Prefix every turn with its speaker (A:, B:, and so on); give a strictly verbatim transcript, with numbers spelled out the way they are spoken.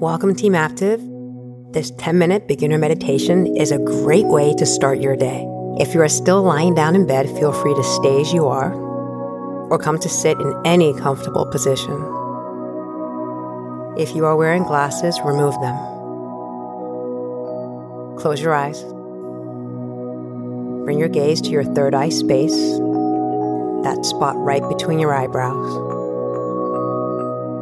A: Welcome, Team Active. This ten-minute beginner meditation is a great way to start your day. If you are still lying down in bed, feel free to stay as you are, or come to sit in any comfortable position. If you are wearing glasses, remove them. Close your eyes. Bring your gaze to your third eye space, that spot right between your eyebrows.